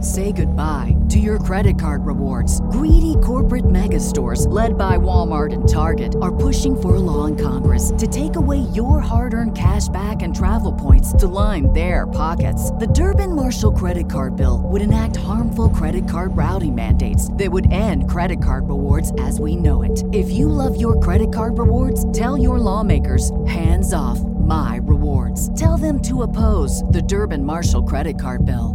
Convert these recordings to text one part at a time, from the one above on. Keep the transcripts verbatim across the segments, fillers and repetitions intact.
Say goodbye to your credit card rewards. Greedy corporate mega stores, led by Walmart and Target, are pushing for a law in Congress to take away your hard-earned cash back and travel points to line their pockets. The Durbin-Marshall credit card bill would enact harmful credit card routing mandates that would end credit card rewards as we know it. If you love your credit card rewards, tell your lawmakers, hands off my rewards. Tell them to oppose the Durbin-Marshall credit card bill.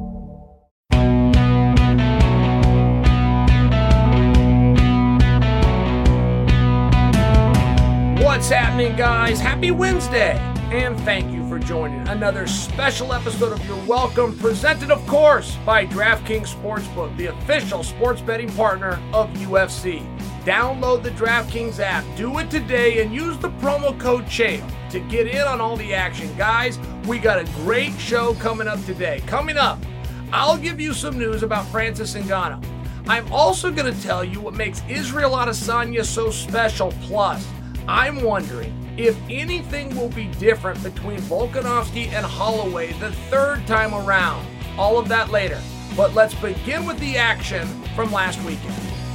What's happening, guys? Happy Wednesday, and thank you for joining another special episode of Your Welcome, presented, of course, by DraftKings Sportsbook, the official sports betting partner of U F C. Download the DraftKings app, do it today, and use the promo code CHAMP to get in on all the action. Guys, we got a great show coming up today. Coming up, I'll give you some news about Francis Ngannou. I'm also going to tell you what makes Israel Adesanya so special. Plus, I'm wondering if anything will be different between Volkanovski and Holloway the third time around. All of that later. But let's begin with the action from last weekend.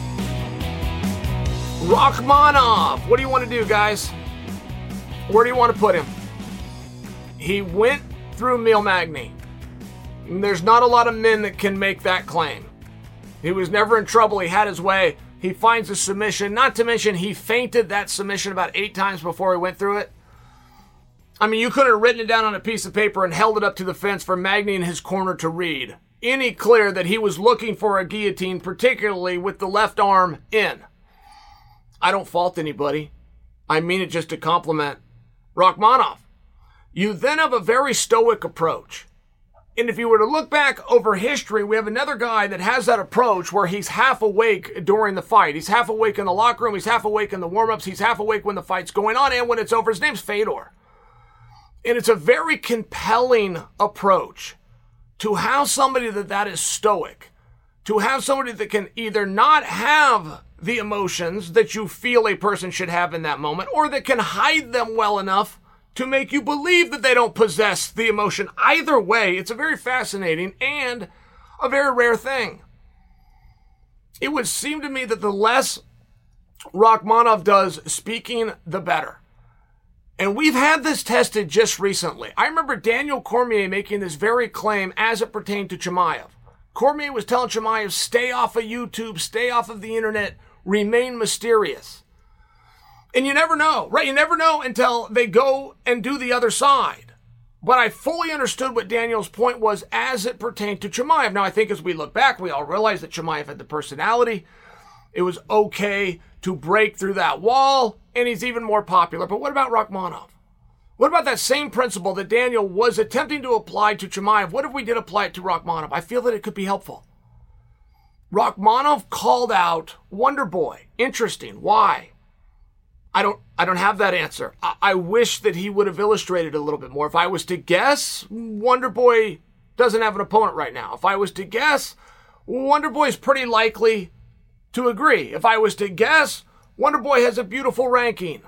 Rakhmonov. What do you want to do, guys? Where do you want to put him? He went through Emil Magny. There's not a lot of men that can make that claim. He was never in trouble. He had his way. He finds a submission, not to mention he feinted that submission about eight times before he went through it. I mean, you could have written it down on a piece of paper and held it up to the fence for Magny in his corner to read. Any clear that he was looking for a guillotine, particularly with the left arm in. I don't fault anybody. I mean it just to compliment Rakhmonov. You then have a very stoic approach. And if you were to look back over history, we have another guy that has that approach where he's half awake during the fight. He's half awake in the locker room. He's half awake in the warm-ups. He's half awake when the fight's going on and when it's over. His name's Fedor. And it's a very compelling approach to have somebody that, that is stoic, to have somebody that can either not have the emotions that you feel a person should have in that moment, or that can hide them well enough to make you believe that they don't possess the emotion. Either way, it's a very fascinating and a very rare thing. It would seem to me that the less Rakhmonov does speaking, the better. And we've had this tested just recently. I remember Daniel Cormier making this very claim as it pertained to Chimaev. Cormier was telling Chimaev, stay off of YouTube, stay off of the internet, remain mysterious. And you never know, right? You never know until they go and do the other side. But I fully understood what Daniel's point was as it pertained to Chimaev. Now, I think as we look back, we all realize that Chimaev had the personality. It was okay to break through that wall, and he's even more popular. But what about Rakhmonov? What about that same principle that Daniel was attempting to apply to Chimaev? What if we did apply it to Rakhmonov? I feel that it could be helpful. Rakhmonov called out Wonder Boy. Interesting. Why? I don't I don't have that answer. I, I wish that he would have illustrated a little bit more. If I was to guess, Wonder Boy doesn't have an opponent right now. If I was to guess, Wonder Boy is pretty likely to agree. If I was to guess, Wonder Boy has a beautiful ranking.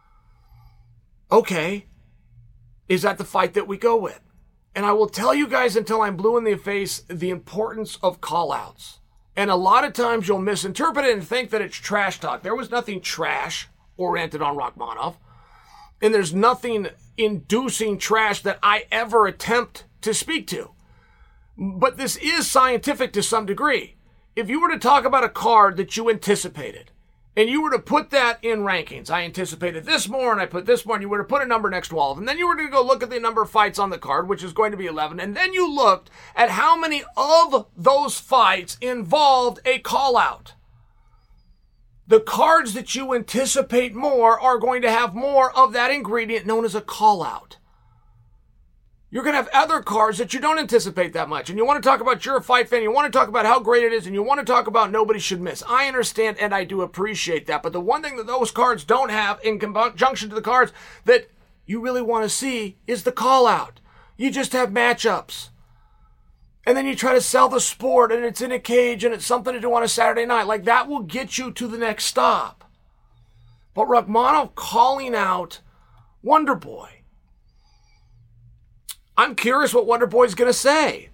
Okay. Is that the fight that we go with? And I will tell you guys until I'm blue in the face the importance of call-outs. And a lot of times you'll misinterpret it and think that it's trash talk. There was nothing trash oriented on Rakhmonov. And there's nothing inducing trash that I ever attempt to speak to. But this is scientific to some degree. If you were to talk about a card that you anticipated, and you were to put that in rankings, I anticipated this more, and I put this more, and you were to put a number next to all of them, then you were to go look at the number of fights on the card, which is going to be eleven, and then you looked at how many of those fights involved a call-out. The cards that you anticipate more are going to have more of that ingredient known as a call-out. You're going to have other cards that you don't anticipate that much. And you want to talk about you're a fight fan, you want to talk about how great it is, and you want to talk about nobody should miss. I understand and I do appreciate that. But the one thing that those cards don't have in conjunction to the cards that you really want to see is the call-out. You just have matchups. And then you try to sell the sport, and it's in a cage, and it's something to do on a Saturday night. Like, that will get you to the next stop. But Rakhmonov calling out Wonder Boy. I'm curious what Wonder Boy's going to say.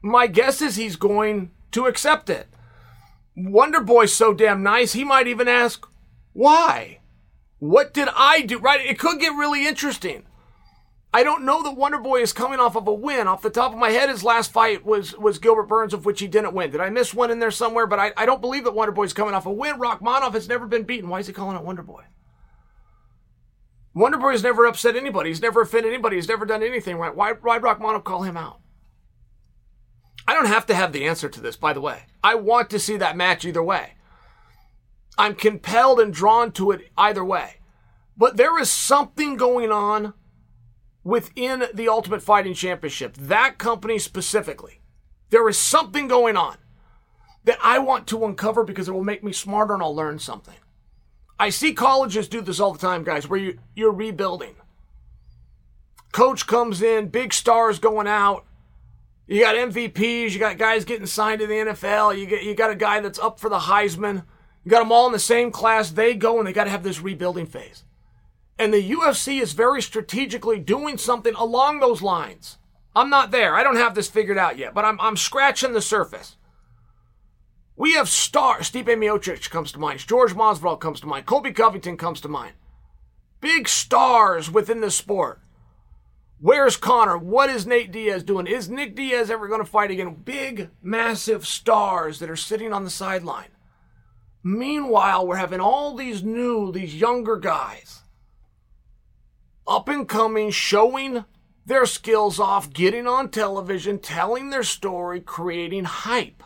my guess is he's going to accept it. Wonder Boy's so damn nice, he might even ask, why? What did I do? Right? It could get really interesting. I don't know that Wonder Boy is coming off of a win. Off the top of my head, his last fight was, was Gilbert Burns, of which he didn't win. Did I miss one in there somewhere? But I, I don't believe that Wonder Boy's coming off a win. Rachmanov has never been beaten. Why is he calling out Wonder Boy? Wonder Boy has never upset anybody. He's never offended anybody. He's never done anything right. Why, why Rachmanov call him out? I don't have to have the answer to this, by the way. I want to see that match either way. I'm compelled and drawn to it either way. But there is something going on within the Ultimate Fighting Championship, that company specifically. There is something going on that I want to uncover because it will make me smarter and I'll learn something. I see colleges do this all the time, guys, where you, you're rebuilding. Coach comes in, big stars going out. You got M V Ps, you got guys getting signed to the N F L, you get you got a guy that's up for the Heisman. You got them all in the same class. They go and they got to have this rebuilding phase. And the U F C is very strategically doing something along those lines. I'm not there. I don't have this figured out yet, but I'm I'm scratching the surface. We have stars. Stipe Miocic comes to mind. George Masvidal comes to mind. Colby Covington comes to mind. Big stars within the sport. Where's Conor? What is Nate Diaz doing? Is Nick Diaz ever going to fight again? Big, massive stars that are sitting on the sideline. Meanwhile, we're having all these new, these younger guys, up and coming, showing their skills off, getting on television, telling their story, creating hype.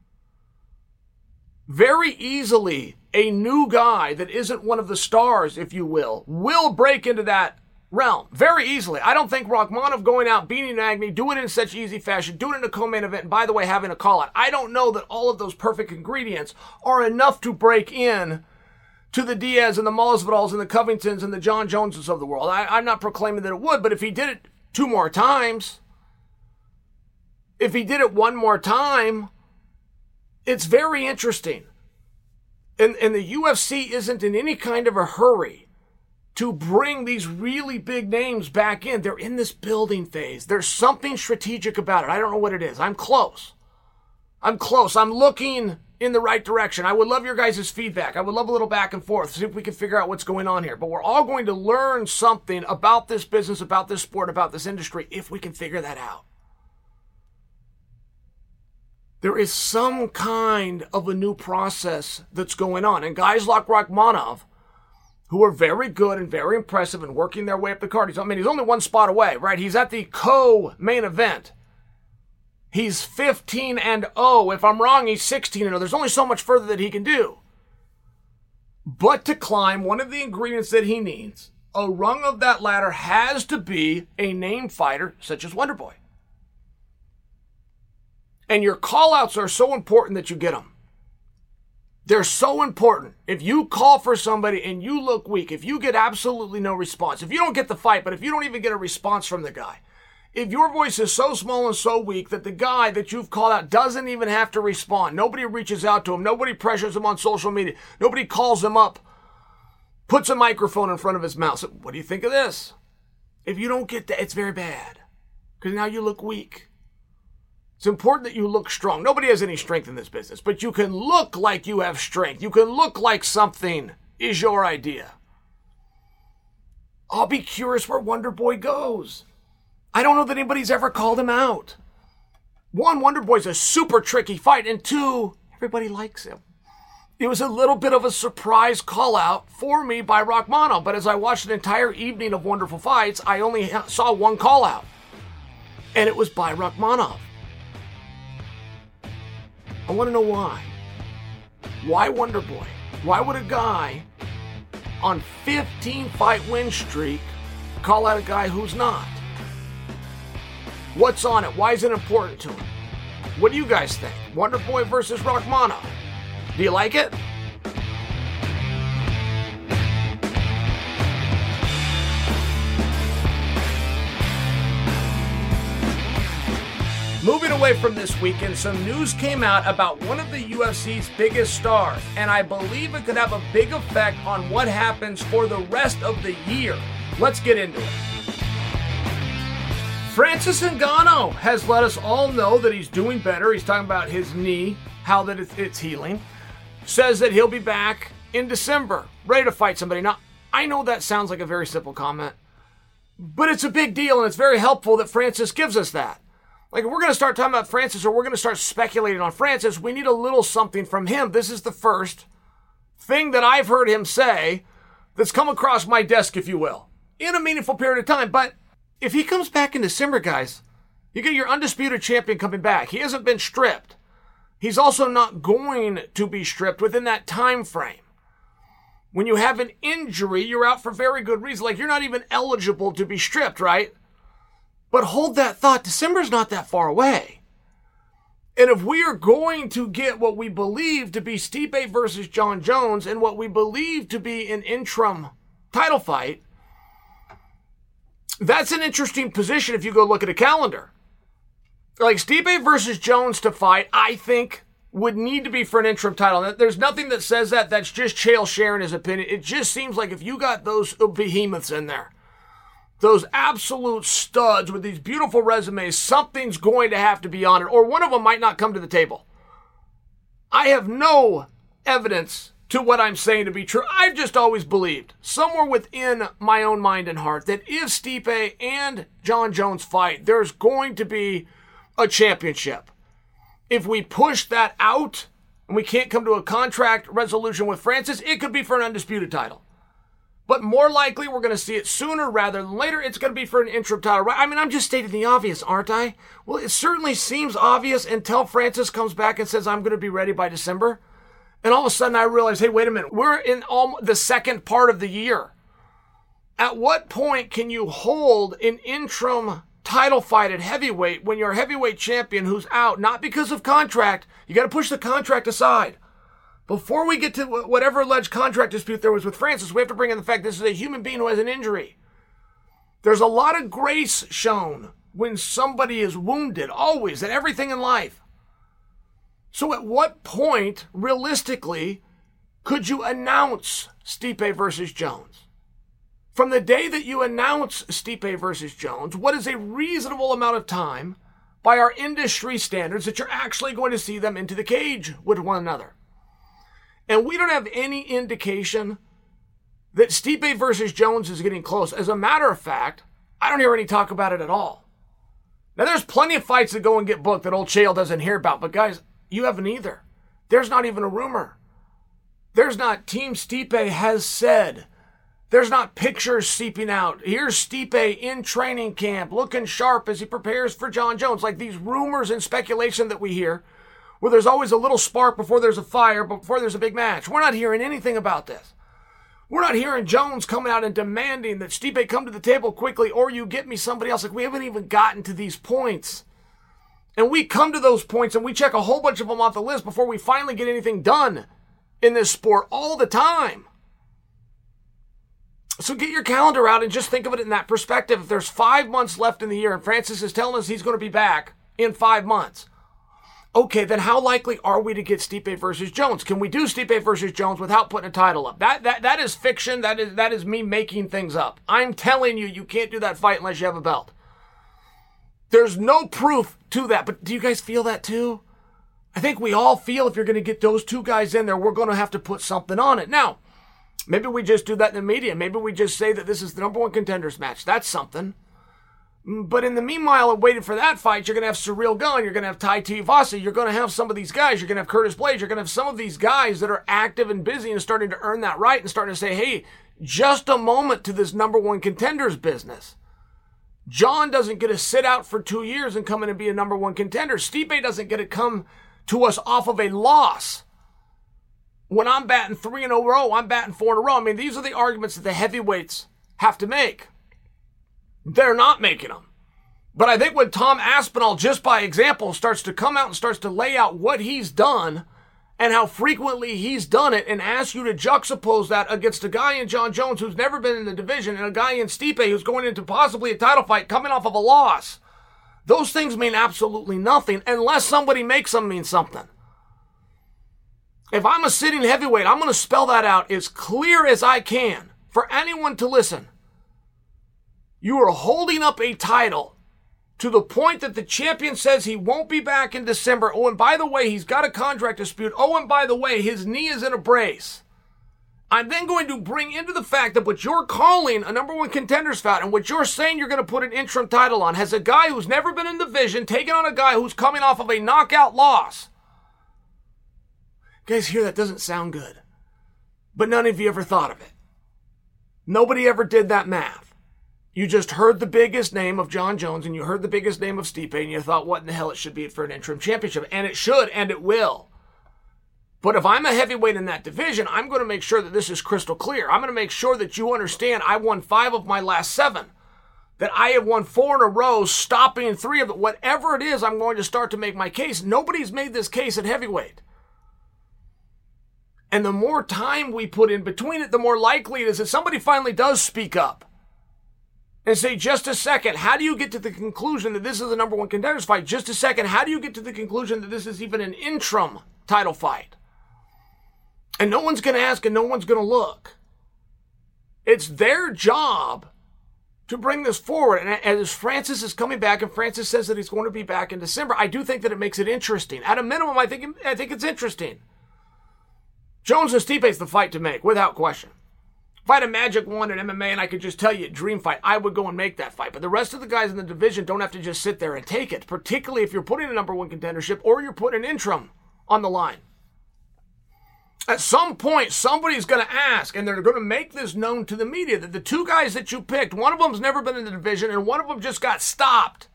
Very easily, a new guy that isn't one of the stars, if you will, will break into that realm. Very easily. I don't think Rachmanov going out, beating Magny, doing it in such easy fashion, doing it in a co-main event, and by the way, having a call-out. I don't know that all of those perfect ingredients are enough to break in to the Diaz and the Masvidals and the Covingtons and the John Joneses of the world. I, I'm not proclaiming that it would, but if he did it two more times, if he did it one more time, it's very interesting. And, and the U F C isn't in any kind of a hurry to bring these really big names back in. They're in this building phase. There's something strategic about it. I don't know what it is. I'm close. I'm close. I'm looking in the right direction. I would love your guys' feedback. I would love a little back and forth, see if we can figure out what's going on here. But we're all going to learn something about this business, about this sport, about this industry, if we can figure that out. There is some kind of a new process that's going on. And guys like Rachmanov, who are very good and very impressive and working their way up the card. He's, I mean, he's only one spot away, right? He's at the co-main event. He's fifteen and oh. If I'm wrong, he's sixteen and oh. There's only so much further that he can do. But to climb, one of the ingredients that he needs, a rung of that ladder, has to be a named fighter such as Wonder Boy. And your call-outs are so important that you get them. They're so important. If you call for somebody and you look weak, if you get absolutely no response, if you don't get the fight, but if you don't even get a response from the guy, if your voice is so small and so weak that the guy that you've called out doesn't even have to respond, nobody reaches out to him, nobody pressures him on social media, nobody calls him up, puts a microphone in front of his mouth. So what do you think of this? If you don't get that, it's very bad. Because now you look weak. It's important that you look strong. Nobody has any strength in this business, but you can look like you have strength. You can look like something is your idea. I'll be curious where Wonder Boy goes. I don't know that anybody's ever called him out. One, Wonder Boy's a super tricky fight, and two, everybody likes him. It was a little bit of a surprise call out for me by Rachmanov, but as I watched an entire evening of wonderful fights, I only saw one call out, and it was by Rachmanov. I want to know why. Why Wonder Boy? Why would a guy on fifteen fight win streak call out a guy who's not? What's on it? Why is it important to him? What do you guys think? Wonder Boy versus Rachmanov. Do you like it? Moving away from this weekend, some news came out about one of the U F C's biggest stars, and I believe it could have a big effect on what happens for the rest of the year. Let's get into it. Francis Ngannou has let us all know that he's doing better. He's talking about his knee, how that it's healing. Says that he'll be back in December, ready to fight somebody. Now, I know that sounds like a very simple comment, but it's a big deal, and it's very helpful that Francis gives us that. Like, if we're going to start talking about Francis, or we're going to start speculating on Francis, we need a little something from him. This is the first thing that I've heard him say that's come across my desk, if you will, in a meaningful period of time. But if he comes back in December, guys, you get your undisputed champion coming back. He hasn't been stripped. He's also not going to be stripped within that time frame. When you have an injury, you're out for very good reason. Like, you're not even eligible to be stripped, right? But hold that thought. December's not that far away. And if we are going to get what we believe to be Stipe versus Jon Jones and what we believe to be an interim title fight, that's an interesting position if you go look at a calendar. Like, Stipe versus Jones to fight, I think, would need to be for an interim title. There's nothing that says that. That's just Chael sharing his opinion. It just seems like if you got those behemoths in there, those absolute studs with these beautiful resumes, something's going to have to be on it, or one of them might not come to the table. I have no evidence to what I'm saying to be true. I've just always believed, somewhere within my own mind and heart, that if Stipe and Jon Jones fight, there's going to be a championship. If we push that out and we can't come to a contract resolution with Francis, it could be for an undisputed title. But more likely, we're going to see it sooner rather than later. It's going to be for an interim title. I mean, I'm just stating the obvious, aren't I? Well, it certainly seems obvious until Francis comes back and says, I'm going to be ready by December. And all of a sudden I realize, hey, wait a minute. We're in almost the second part of the year. At what point can you hold an interim title fight at heavyweight when you're a heavyweight champion who's out, not because of contract? You got to push the contract aside. Before we get to whatever alleged contract dispute there was with Francis, we have to bring in the fact this is a human being who has an injury. There's a lot of grace shown when somebody is wounded, always, in everything in life. So at what point, realistically, could you announce Stipe versus Jones? From the day that you announce Stipe versus Jones, what is a reasonable amount of time by our industry standards that you're actually going to see them into the cage with one another? And we don't have any indication that Stipe versus Jones is getting close. As a matter of fact, I don't hear any talk about it at all. Now, there's plenty of fights that go and get booked that old Chael doesn't hear about. But guys, you haven't either. There's not even a rumor. There's not Team Stipe has said. There's not pictures seeping out. Here's Stipe in training camp looking sharp as he prepares for Jon Jones. Like these rumors and speculation that we hear, where there's always a little spark before there's a fire, before there's a big match. We're not hearing anything about this. We're not hearing Jones coming out and demanding that Stipe come to the table quickly or you get me somebody else. Like, we haven't even gotten to these points. And we come to those points and we check a whole bunch of them off the list before we finally get anything done in this sport all the time. So get your calendar out and just think of it in that perspective. If there's five months left in the year and Francis is telling us he's going to be back in five months, okay, then how likely are we to get Stipe versus Jones? Can we do Stipe versus Jones without putting a title up? That that that is fiction. That is that is me making things up. I'm telling you, you can't do that fight unless you have a belt. There's no proof to that. But do you guys feel that too? I think we all feel if you're going to get those two guys in there, we're going to have to put something on it. Now, maybe we just do that in the media. Maybe we just say that this is the number one contenders match. That's something. But in the meanwhile, waiting for that fight, you're going to have Ciryl Gane, you're going to have Tai Tuivasa, you're going to have some of these guys, you're going to have Curtis Blades, you're going to have some of these guys that are active and busy and starting to earn that right and starting to say, hey, just a moment to this number one contenders business. Jon doesn't get to sit out for two years and come in and be a number one contender. Stipe doesn't get to come to us off of a loss. When I'm batting three in a row, I'm batting four in a row. I mean, these are the arguments that the heavyweights have to make. They're not making them. But I think when Tom Aspinall, just by example, starts to come out and starts to lay out what he's done and how frequently he's done it and asks you to juxtapose that against a guy in Jon Jones who's never been in the division and a guy in Stipe who's going into possibly a title fight coming off of a loss, those things mean absolutely nothing unless somebody makes them mean something. If I'm a sitting heavyweight, I'm going to spell that out as clear as I can for anyone to listen. You are holding up a title to the point that the champion says he won't be back in December. Oh, and by the way, he's got a contract dispute. Oh, and by the way, his knee is in a brace. I'm then going to bring into the fact that what you're calling a number one contenders fight and what you're saying you're going to put an interim title on has a guy who's never been in the division taking on a guy who's coming off of a knockout loss. Guys, here that doesn't sound good. But none of you ever thought of it. Nobody ever did that math. You just heard the biggest name of Jon Jones and you heard the biggest name of Stipe and you thought, what in the hell it should be for an interim championship. And it should, and it will. But if I'm a heavyweight in that division, I'm going to make sure that this is crystal clear. I'm going to make sure that you understand I won five of my last seven. That I have won four in a row, stopping three of it. Whatever it is, I'm going to start to make my case. Nobody's made this case at heavyweight. And the more time we put in between it, the more likely it is that somebody finally does speak up and say, just a second, how do you get to the conclusion that this is the number one contenders fight? Just a second, how do you get to the conclusion that this is even an interim title fight? And no one's going to ask and no one's going to look. It's their job to bring this forward. And as Francis is coming back and Francis says that he's going to be back in December, I do think that it makes it interesting. At a minimum, I think, I think it's interesting. Jones and Stipe is the fight to make, without question. If I had a magic wand in M M A and I could just tell you, dream fight, I would go and make that fight. But the rest of the guys in the division don't have to just sit there and take it, particularly if you're putting a number one contendership or you're putting an interim on the line. At some point, somebody's going to ask, and they're going to make this known to the media, that the two guys that you picked, one of them's never been in the division, and one of them just got stopped.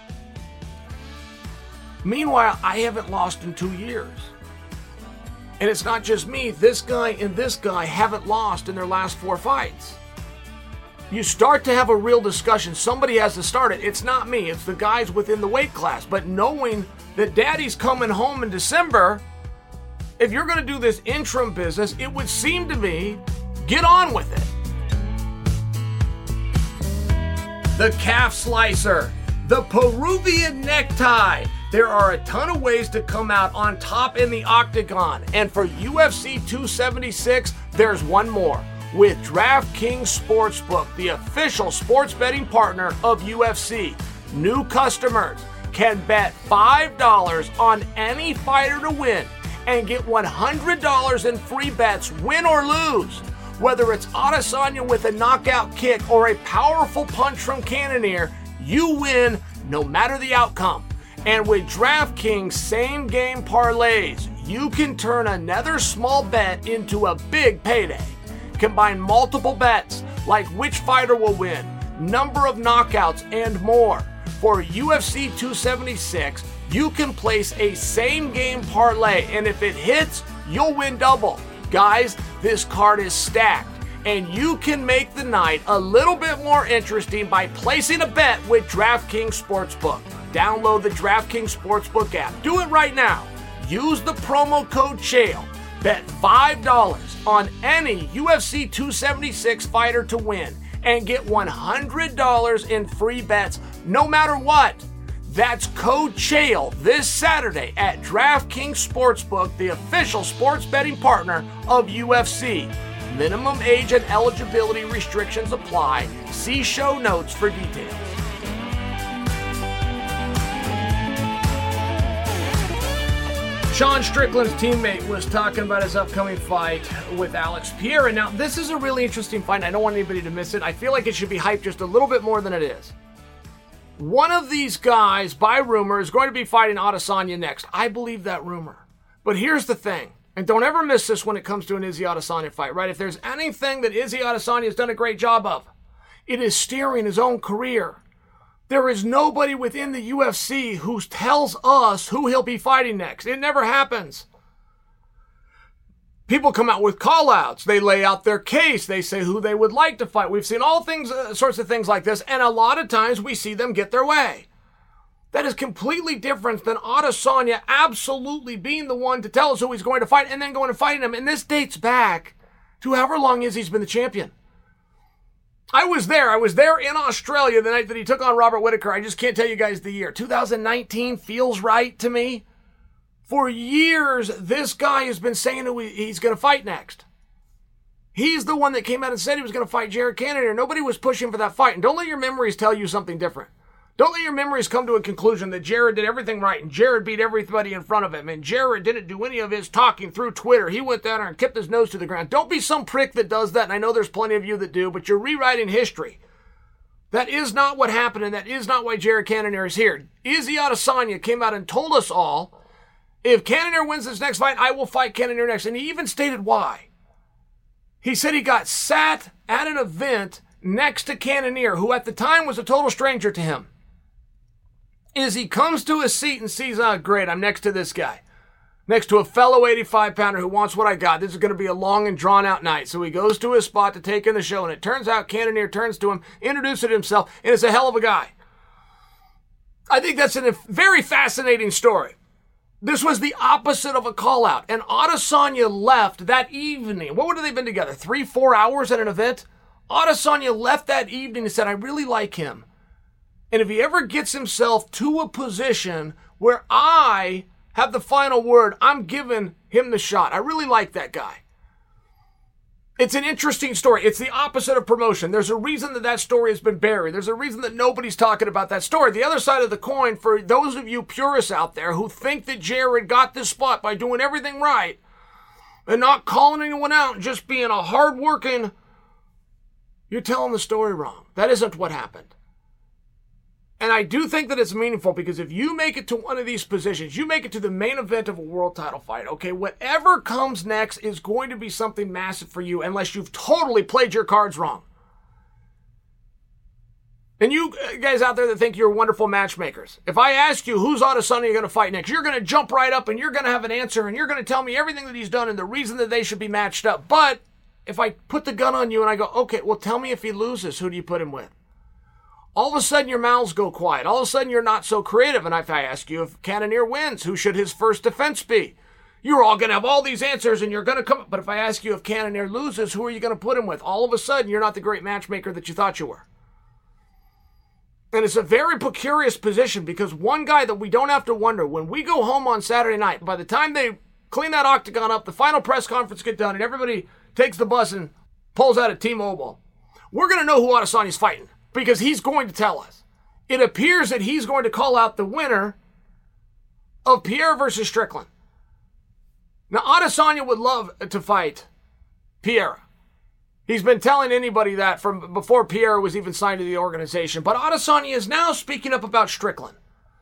Meanwhile, I haven't lost in two years. And it's not just me. This guy and this guy haven't lost in their last four fights. You start to have a real discussion. Somebody has to start it. It's not me. It's the guys within the weight class. But knowing that daddy's coming home in December, if you're going to do this interim business, it would seem to me, get on with it. The calf slicer. The Peruvian necktie. There are a ton of ways to come out on top in the octagon. And for U F C two seventy-six, there's one more. With DraftKings Sportsbook, the official sports betting partner of U F C, new customers can bet five dollars on any fighter to win and get one hundred dollars in free bets, win or lose. Whether it's Adesanya with a knockout kick or a powerful punch from Cannonier, you win no matter the outcome. And with DraftKings same-game parlays, you can turn another small bet into a big payday. Combine multiple bets like which fighter will win, number of knockouts, and more. For U F C two seventy-six, you can place a same-game parlay, and if it hits, you'll win double. Guys, this card is stacked, and you can make the night a little bit more interesting by placing a bet with DraftKings Sportsbook. Download the DraftKings Sportsbook app. Do it right now. Use the promo code Chael. Bet five dollars on any U F C two seventy-six fighter to win and get one hundred dollars in free bets no matter what. That's code Chael this Saturday at DraftKings Sportsbook, the official sports betting partner of U F C. Minimum age and eligibility restrictions apply. See show notes for details. Sean Strickland's teammate was talking about his upcoming fight with Alex Pereira. And now, this is a really interesting fight, and I don't want anybody to miss it. I feel like it should be hyped just a little bit more than it is. One of these guys, by rumor, is going to be fighting Adesanya next. I believe that rumor. But here's the thing, and don't ever miss this when it comes to an Izzy Adesanya fight, right? If there's anything that Izzy Adesanya has done a great job of, it is steering his own career. There is nobody within the U F C who tells us who he'll be fighting next. It never happens. People come out with call-outs. They lay out their case. They say who they would like to fight. We've seen all things, uh, sorts of things like this, and a lot of times we see them get their way. That is completely different than Adesanya absolutely being the one to tell us who he's going to fight and then going and fighting him. And this dates back to however long Izzy's been the champion. I was there. I was there in Australia the night that he took on Robert Whittaker. I just can't tell you guys the year. two thousand nineteen feels right to me. For years, this guy has been saying who he's going to fight next. He's the one that came out and said he was going to fight Jared Cannonier. Nobody was pushing for that fight. And don't let your memories tell you something different. Don't let your memories come to a conclusion that Jared did everything right and Jared beat everybody in front of him and Jared didn't do any of his talking through Twitter. He went down there and kept his nose to the ground. Don't be some prick that does that, and I know there's plenty of you that do, but you're rewriting history. That is not what happened, and that is not why Jared Cannonier is here. Izzy Adesanya came out and told us all, if Cannonier wins this next fight, I will fight Cannonier next. And he even stated why. He said he got sat at an event next to Cannonier, who at the time was a total stranger to him. Izzy comes to his seat and sees, oh, great, I'm next to this guy. Next to a fellow eighty-five pounder who wants what I got. This is going to be a long and drawn-out night. So he goes to his spot to take in the show, and it turns out Cannonier turns to him, introduces himself, and is a hell of a guy. I think that's a very fascinating story. This was the opposite of a call-out, and Adesanya left that evening. What would have they been together? Three, four hours at an event? Adesanya left that evening and said, I really like him. And if he ever gets himself to a position where I have the final word, I'm giving him the shot. I really like that guy. It's an interesting story. It's the opposite of promotion. There's a reason that that story has been buried. There's a reason that nobody's talking about that story. The other side of the coin, for those of you purists out there who think that Jared got this spot by doing everything right and not calling anyone out and just being a hard-working, you're telling the story wrong. That isn't what happened. And I do think that it's meaningful because if you make it to one of these positions, you make it to the main event of a world title fight, okay, whatever comes next is going to be something massive for you unless you've totally played your cards wrong. And you guys out there that think you're wonderful matchmakers, if I ask you who's Adesanya going to fight next, you're going to jump right up and you're going to have an answer and you're going to tell me everything that he's done and the reason that they should be matched up. But if I put the gun on you and I go, okay, well, tell me if he loses, who do you put him with? All of a sudden, your mouths go quiet. All of a sudden, you're not so creative. And if I ask you if Cannonier wins, who should his first defense be? You're all going to have all these answers, and you're going to come. But if I ask you if Cannonier loses, who are you going to put him with? All of a sudden, you're not the great matchmaker that you thought you were. And it's a very precarious position because one guy that we don't have to wonder, when we go home on Saturday night, by the time they clean that octagon up, the final press conference get done, and everybody takes the bus and pulls out at T-Mobile, we're going to know who Adesanya's fighting. Because he's going to tell us. It appears that he's going to call out the winner of Pierre versus Strickland. Now, Adesanya would love to fight Pierre. He's been telling anybody that from before Pierre was even signed to the organization. But Adesanya is now speaking up about Strickland.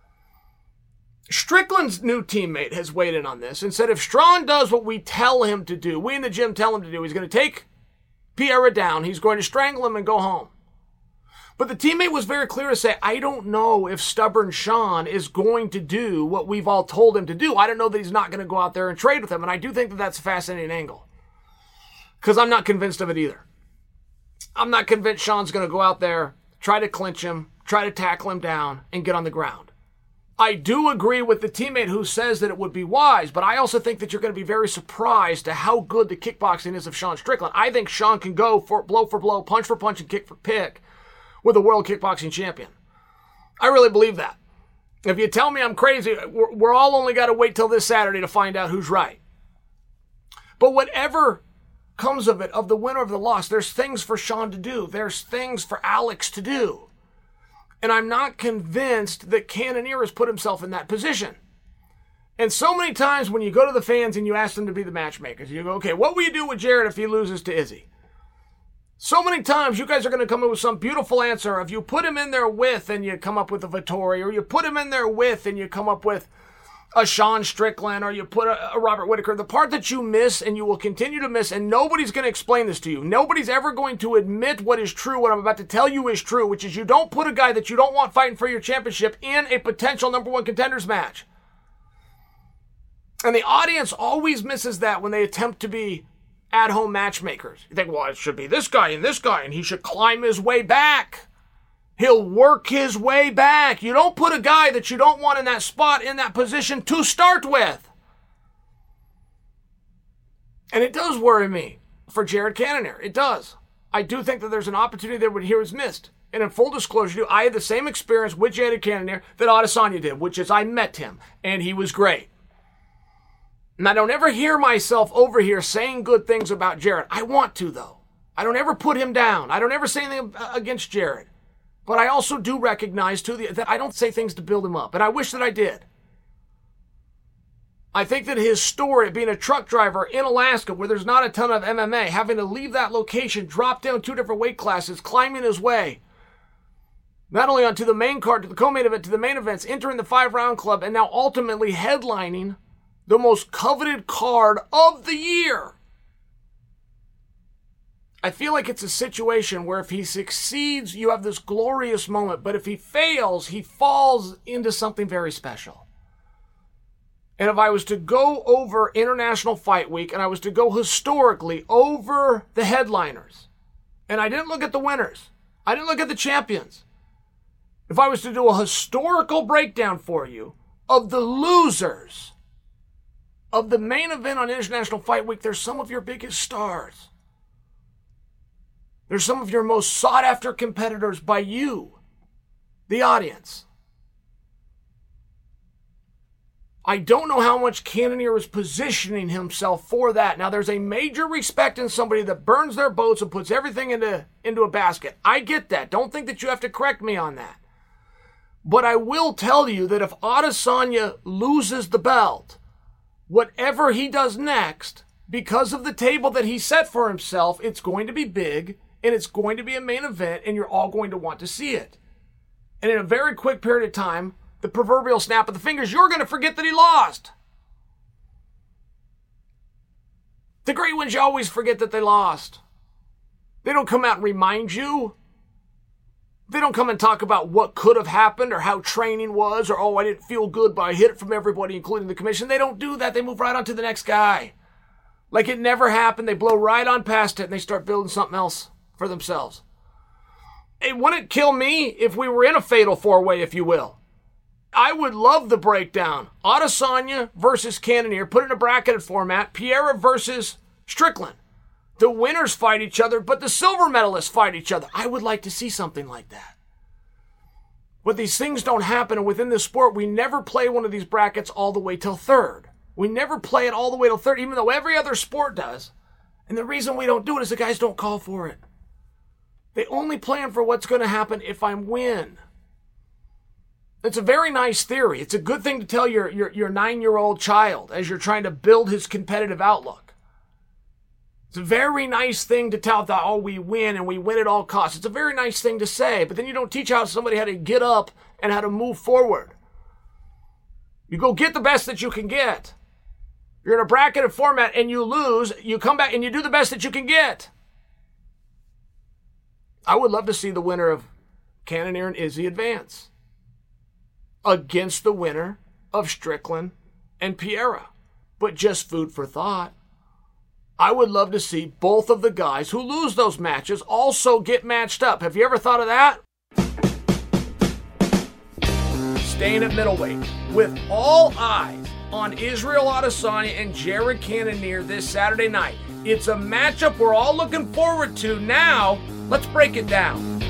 Strickland's new teammate has weighed in on this and said if Strawn does what we tell him to do, we in the gym tell him to do, he's going to take Pierre down, he's going to strangle him and go home. But the teammate was very clear to say, I don't know if stubborn Sean is going to do what we've all told him to do. I don't know that he's not going to go out there and trade with him. And I do think that that's a fascinating angle. Because I'm not convinced of it either. I'm not convinced Sean's going to go out there, try to clinch him, try to tackle him down, and get on the ground. I do agree with the teammate who says that it would be wise, but I also think that you're going to be very surprised to how good the kickboxing is of Sean Strickland. I think Sean can go for blow for blow, punch for punch, and kick for pick with a world kickboxing champion. I really believe that. If you tell me I'm crazy, we're, we're all only got to wait till this Saturday to find out who's right. But whatever comes of it, of the winner of the loss, there's things for Sean to do. There's things for Alex to do. And I'm not convinced that Cannonier has put himself in that position. And so many times when you go to the fans and you ask them to be the matchmakers, you go, okay, what will you do with Jared if he loses to Izzy? So many times you guys are going to come up with some beautiful answer. If you put him in there with and you come up with a Vettori, or you put him in there with and you come up with a Sean Strickland, or you put a, a Robert Whittaker, the part that you miss and you will continue to miss, and nobody's going to explain this to you. Nobody's ever going to admit what is true, what I'm about to tell you is true, which is you don't put a guy that you don't want fighting for your championship in a potential number one contenders match. And the audience always misses that when they attempt to be at-home matchmakers. You think, well, it should be this guy and this guy, and he should climb his way back. He'll work his way back. You don't put a guy that you don't want in that spot, in that position to start with. And it does worry me for Jared Cannonier. It does. I do think that there's an opportunity there where he was missed. And in full disclosure, I had the same experience with Jared Cannonier that Adesanya did, which is I met him, and he was great. And I don't ever hear myself over here saying good things about Jared. I want to, though. I don't ever put him down. I don't ever say anything against Jared. But I also do recognize, too, that I don't say things to build him up. And I wish that I did. I think that his story of being a truck driver in Alaska, where there's not a ton of M M A, having to leave that location, drop down two different weight classes, climbing his way, not only onto the main card, to the co-main event, to the main events, entering the five-round club, and now ultimately headlining the most coveted card of the year. I feel like it's a situation where if he succeeds, you have this glorious moment, but if he fails, he falls into something very special. And if I was to go over International Fight Week, and I was to go historically over the headliners, and I didn't look at the winners, I didn't look at the champions. If I was to do a historical breakdown for you of the losers of the main event on International Fight Week, there's some of your biggest stars. There's some of your most sought-after competitors by you, the audience. I don't know how much Cannonier is positioning himself for that. Now, there's a major respect in somebody that burns their boats and puts everything into, into a basket. I get that. Don't think that you have to correct me on that. But I will tell you that if Adesanya loses the belt, whatever he does next, because of the table that he set for himself, it's going to be big, and it's going to be a main event, and you're all going to want to see it. And in a very quick period of time, the proverbial snap of the fingers, you're going to forget that he lost. The great ones, you always forget that they lost. They don't come out and remind you. They don't come and talk about what could have happened or how training was or, oh, I didn't feel good, but I hid it from everybody, including the commission. They don't do that. They move right on to the next guy. Like it never happened. They blow right on past it and they start building something else for themselves. It wouldn't kill me if we were in a fatal four-way, if you will. I would love the breakdown. Adesanya versus Cannonier, put it in a bracketed format. Pereira versus Strickland. The winners fight each other, but the silver medalists fight each other. I would like to see something like that. But these things don't happen, and within this sport, we never play one of these brackets all the way till third. We never play it all the way till third, even though every other sport does. And the reason we don't do it is the guys don't call for it. They only plan for what's going to happen if I win. It's a very nice theory. It's a good thing to tell your, your, your nine-year-old child as you're trying to build his competitive outlook. It's a very nice thing to tell that, oh, we win and we win at all costs. It's a very nice thing to say, but then you don't teach how somebody how to get up and how to move forward. You go get the best that you can get. You're in a bracketed format and you lose, you come back and you do the best that you can get. I would love to see the winner of Cannonier and Izzy advance against the winner of Strickland and Pereira. But just food for thought. I would love to see both of the guys who lose those matches also get matched up. Have you ever thought of that? Staying at middleweight, with all eyes on Israel Adesanya and Jared Cannonier this Saturday night. It's a matchup we're all looking forward to. Now, let's break it down.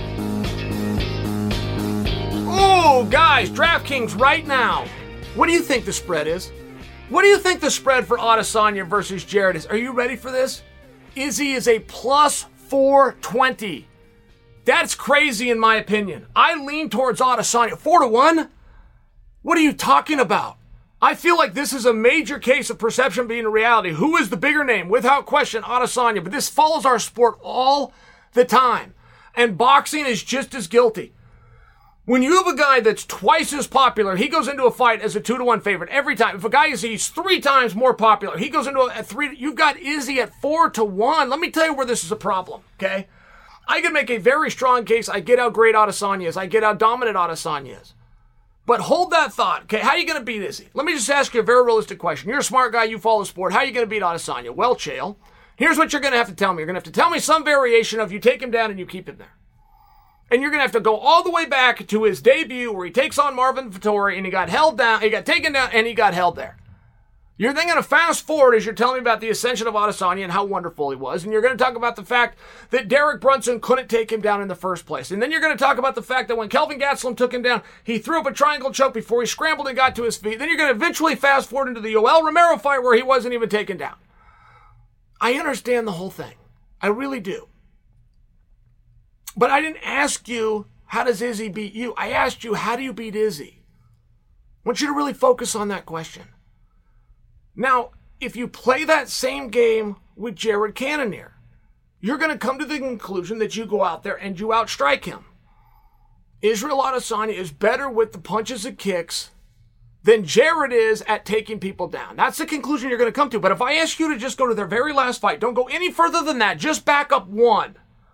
Oh, guys, DraftKings right now. What do you think the spread is? What do you think the spread for Adesanya versus Jared is? Are you ready for this? Izzy is a plus four twenty. That's crazy in my opinion. I lean towards Adesanya. four to one? What are you talking about? I feel like this is a major case of perception being a reality. Who is the bigger name? Without question, Adesanya. But this follows our sport all the time. And boxing is just as guilty. When you have a guy that's twice as popular, he goes into a fight as a two to one favorite every time. If a guy is he's three times more popular, he goes into a, a three. You've got Izzy at four to one. Let me tell you where this is a problem. Okay, I can make a very strong case. I get how great Adesanya is. I get how dominant Adesanya is. But hold that thought. Okay, how are you going to beat Izzy? Let me just ask you a very realistic question. You're a smart guy. You follow sport. How are you going to beat Adesanya? Well, Chael, here's what you're going to have to tell me. You're going to have to tell me some variation of you take him down and you keep him there. And you're going to have to go all the way back to his debut where he takes on Marvin Vettori and he got held down, he got taken down, and he got held there. You're then going to fast forward as you're telling me about the ascension of Adesanya and how wonderful he was. And you're going to talk about the fact that Derek Brunson couldn't take him down in the first place. And then you're going to talk about the fact that when Kelvin Gastelum took him down, he threw up a triangle choke before he scrambled and got to his feet. Then you're going to eventually fast forward into the Yoel Romero fight where he wasn't even taken down. I understand the whole thing. I really do. But I didn't ask you how does Izzy beat you? I asked you, how do you beat Izzy? I want you to really focus on that question. Now, if you play that same game with Jared Cannonier, you're going to come to the conclusion that you go out there and you outstrike him. Israel Adesanya is better with the punches and kicks than Jared is at taking people down. That's the conclusion you're going to come to. But if I ask you to just go to their very last fight, don't go any further than that, just back up one.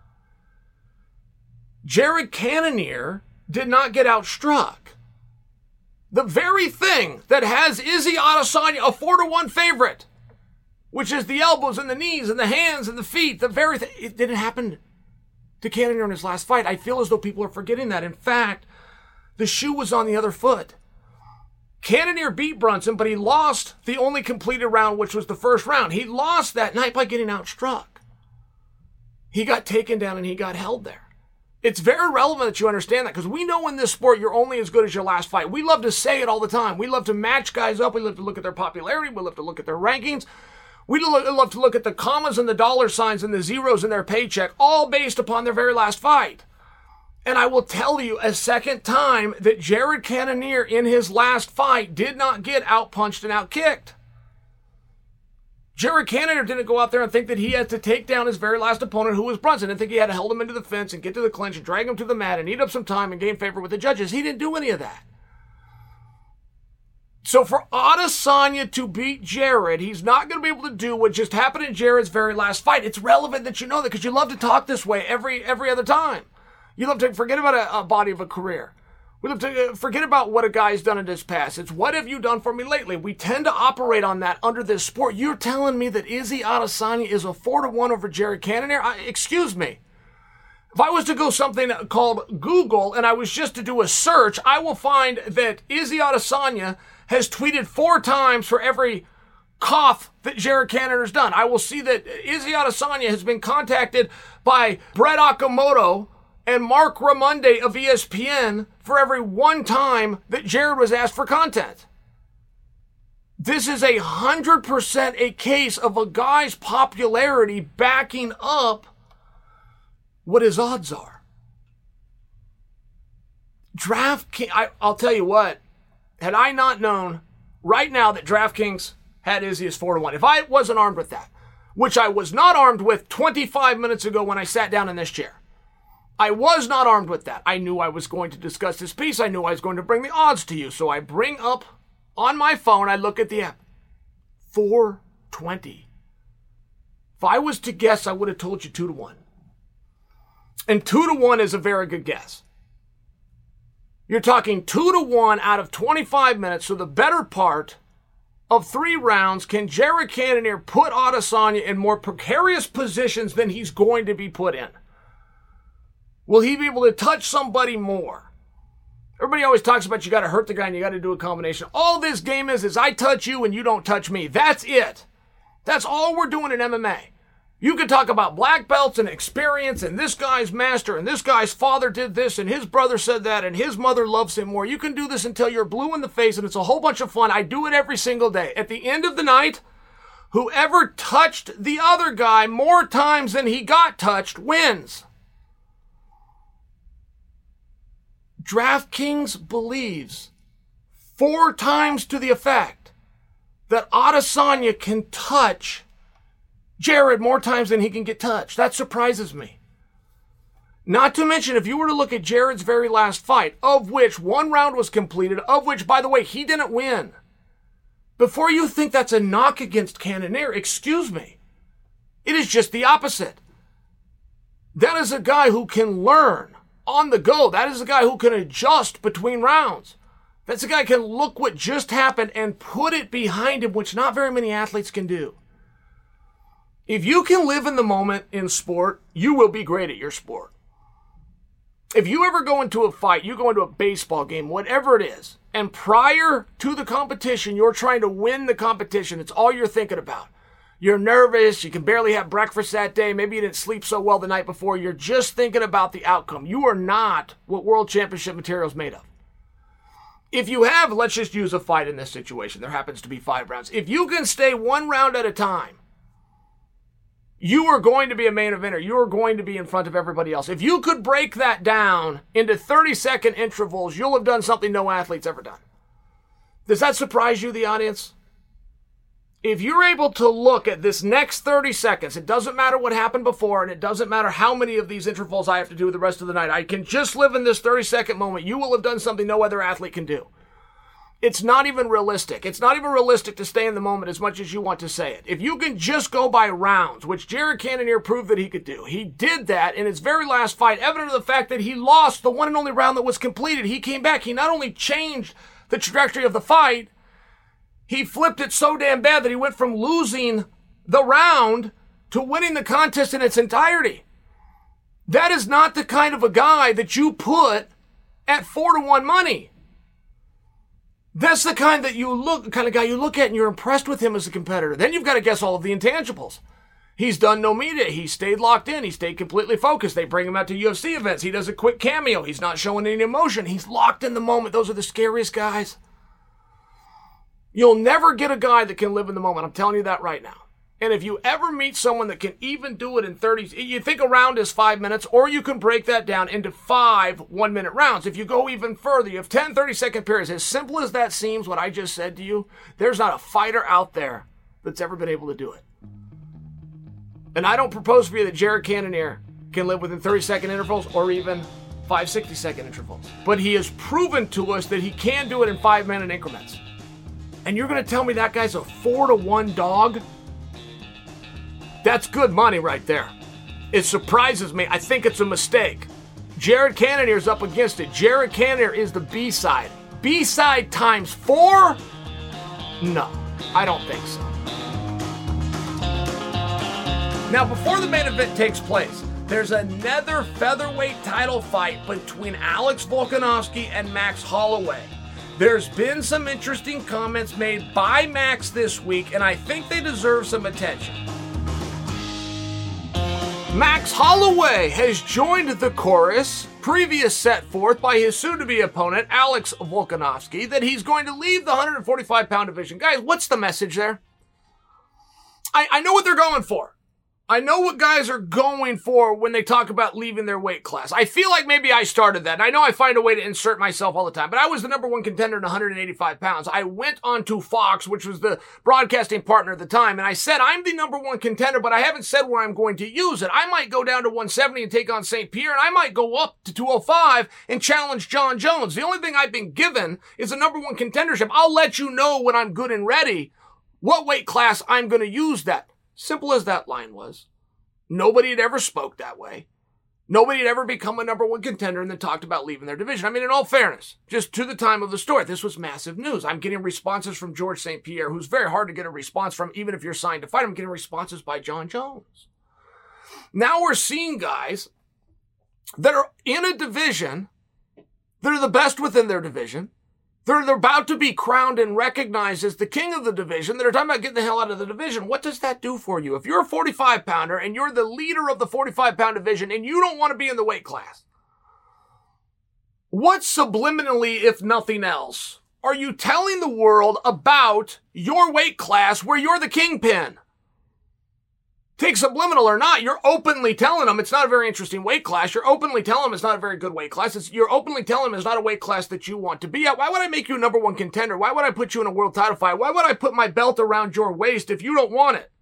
Jared Cannonier did not get outstruck. The very thing that has Izzy Adesanya a four to one favorite, which is the elbows and the knees and the hands and the feet, the very thing, it didn't happen to Cannonier in his last fight. I feel as though people are forgetting that. In fact, the shoe was on the other foot. Cannonier beat Brunson, but he lost the only completed round, which was the first round. He lost that night by getting outstruck. He got taken down and he got held there. It's very relevant that you understand that, because we know in this sport you're only as good as your last fight. We love to say it all the time. We love to match guys up. We love to look at their popularity. We love to look at their rankings. We love to look at the commas and the dollar signs and the zeros in their paycheck, all based upon their very last fight. And I will tell you a second time that Jared Cannonier in his last fight did not get outpunched and outkicked. Jared Cannonier didn't go out there and think that he had to take down his very last opponent, who was Brunson, and think he had to hold him into the fence and get to the clinch and drag him to the mat and eat up some time and gain favor with the judges. He didn't do any of that. So for Adesanya to beat Jared, he's not going to be able to do what just happened in Jared's very last fight. It's relevant that you know that, because you love to talk this way every every other time. You love to forget about a, a body of a career. We love to forget about what a guy's done in his past. It's what have you done for me lately? We tend to operate on that under this sport. You're telling me that Izzy Adesanya is a four to one over Jared Cannonier? I, excuse me. If I was to go something called Google and I was just to do a search, I will find that Izzy Adesanya has tweeted four times for every cough that Jared Cannonier's done. I will see that Izzy Adesanya has been contacted by Brett Okamoto and Mark Raimondi of E S P N for every one time that Jared was asked for content. This is a hundred percent a case of a guy's popularity backing up what his odds are. DraftKings, I, I'll tell you what, had I not known right now that DraftKings had Izzy as four to one, if I wasn't armed with that, which I was not armed with twenty-five minutes ago when I sat down in this chair, I was not armed with that. I knew I was going to discuss this piece. I knew I was going to bring the odds to you. So I bring up on my phone, I look at the app. four twenty. If I was to guess, I would have told you two to one. And two to one is a very good guess. You're talking two to one out of twenty-five minutes. So the better part of three rounds, can Jared Cannonier put Adesanya in more precarious positions than he's going to be put in? Will he be able to touch somebody more? Everybody always talks about you got to hurt the guy and you got to do a combination. All this game is, is I touch you and you don't touch me. That's it. That's all we're doing in M M A. You can talk about black belts and experience and this guy's master and this guy's father did this and his brother said that and his mother loves him more. You can do this until you're blue in the face and it's a whole bunch of fun. I do it every single day. At the end of the night, whoever touched the other guy more times than he got touched wins. DraftKings believes four times to the effect that Adesanya can touch Jared more times than he can get touched. That surprises me. Not to mention, if you were to look at Jared's very last fight, of which one round was completed, of which, by the way, he didn't win. Before you think that's a knock against Cannonier, excuse me. It is just the opposite. That is a guy who can learn on the go. That is a guy who can adjust between rounds. That's a guy who can look what just happened and put it behind him, which not very many athletes can do. If you can live in the moment in sport, you will be great at your sport. If you ever go into a fight, you go into a baseball game, whatever it is, and prior to the competition, you're trying to win the competition. It's all you're thinking about. You're nervous. You can barely have breakfast that day. Maybe you didn't sleep so well the night before. You're just thinking about the outcome. You are not what World Championship material is made of. If you have, let's just use a fight in this situation. There happens to be five rounds. If you can stay one round at a time, you are going to be a main eventer. You are going to be in front of everybody else. If you could break that down into thirty-second intervals, you'll have done something no athlete's ever done. Does that surprise you, the audience? If you're able to look at this next thirty seconds, it doesn't matter what happened before, and it doesn't matter how many of these intervals I have to do the rest of the night. I can just live in this thirty-second moment. You will have done something no other athlete can do. It's not even realistic. It's not even realistic to stay in the moment as much as you want to say it. If you can just go by rounds, which Jared Cannonier proved that he could do, he did that in his very last fight, evident of the fact that he lost the one and only round that was completed. He came back. He not only changed the trajectory of the fight, he flipped it so damn bad that he went from losing the round to winning the contest in its entirety. That is not the kind of a guy that you put at four to one money. That's the kind that you look, kind of guy you look at and you're impressed with him as a competitor. Then you've got to guess all of the intangibles. He's done no media. He stayed locked in. He stayed completely focused. They bring him out to U F C events. He does a quick cameo. He's not showing any emotion. He's locked in the moment. Those are the scariest guys. You'll never get a guy that can live in the moment. I'm telling you that right now. And if you ever meet someone that can even do it in thirty, you think a round is five minutes, or you can break that down into five one-minute rounds. If you go even further, you have ten thirty-second periods. As simple as that seems, what I just said to you, there's not a fighter out there that's ever been able to do it. And I don't propose for you that Jared Cannonier can live within thirty-second intervals or even five sixty-second intervals. But he has proven to us that he can do it in five-minute increments. And you're going to tell me that guy's a four to one dog? That's good money right there. It surprises me. I think it's a mistake. Jared Cannonier's up against it. Jared Cannonier is the B-side. B-side times four? No, I don't think so. Now, before the main event takes place, there's another featherweight title fight between Alex Volkanovski and Max Holloway. There's been some interesting comments made by Max this week, and I think they deserve some attention. Max Holloway has joined the chorus, previous set forth by his soon-to-be opponent, Alex Volkanovski, that he's going to leave the one forty-five pound division. Guys, what's the message there? I, I know what they're going for. I know what guys are going for when they talk about leaving their weight class. I feel like maybe I started that, and I know I find a way to insert myself all the time, but I was the number one contender in one eighty-five pounds. I went on to Fox, which was the broadcasting partner at the time, and I said, I'm the number one contender, but I haven't said where I'm going to use it. I might go down to one seventy and take on Saint Pierre, and I might go up to two oh five and challenge John Jones. The only thing I've been given is a number one contendership. I'll let you know when I'm good and ready what weight class I'm going to use that. Simple as that line was. Nobody had ever spoke that way. Nobody had ever become a number one contender and then talked about leaving their division. I mean, in all fairness, just to the time of the story, this was massive news. I'm getting responses from George Saint Pierre, who's very hard to get a response from, even if you're signed to fight. I'm getting responses by John Jones. Now we're seeing guys that are in a division that are the best within their division. They're, they're about to be crowned and recognized as the king of the division. They're talking about getting the hell out of the division. What does that do for you? If you're a forty-five pounder and you're the leader of the forty-five pound division and you don't want to be in the weight class, what subliminally, if nothing else, are you telling the world about your weight class where you're the kingpin? Take subliminal or not, you're openly telling them it's not a very interesting weight class. You're openly telling them it's not a very good weight class. It's, you're openly telling them it's not a weight class that you want to be at. Why would I make you a number one contender? Why would I put you in a world title fight? Why would I put my belt around your waist if you don't want it?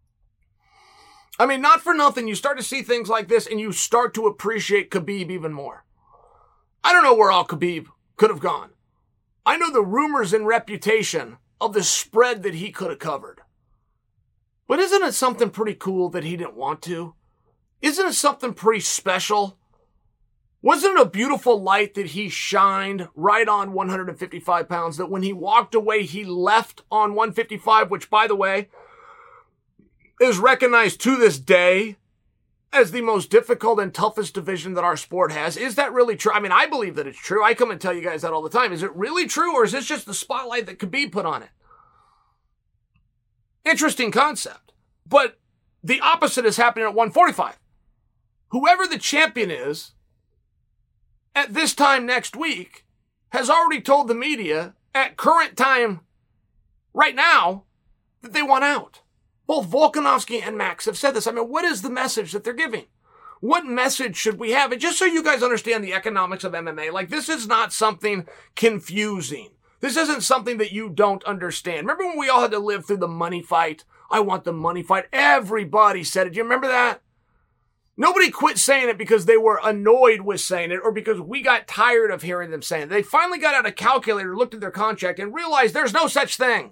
I mean, not for nothing, you start to see things like this and you start to appreciate Khabib even more. I don't know where all Khabib could have gone. I know the rumors and reputation of the spread that he could have covered. But isn't it something pretty cool that he didn't want to? Isn't it something pretty special? Wasn't it a beautiful light that he shined right on one fifty-five pounds, that when he walked away, he left on one fifty-five, which, by the way, is recognized to this day as the most difficult and toughest division that our sport has? Is that really true? I mean, I believe that it's true. I come and tell you guys that all the time. Is it really true, or is this just the spotlight that Khabib put on it? Interesting concept. But the opposite is happening at one forty-five. Whoever the champion is at this time next week has already told the media at current time right now that they want out. Both Volkanovski and Max have said this. I mean, what is the message that they're giving? What message should we have? And just so you guys understand the economics of M M A, like this is not something confusing. This isn't something that you don't understand. Remember when we all had to live through the money fight? I want the money fight. Everybody said it. Do you remember that? Nobody quit saying it because they were annoyed with saying it or because we got tired of hearing them saying it. They finally got out a calculator, looked at their contract, and realized there's no such thing.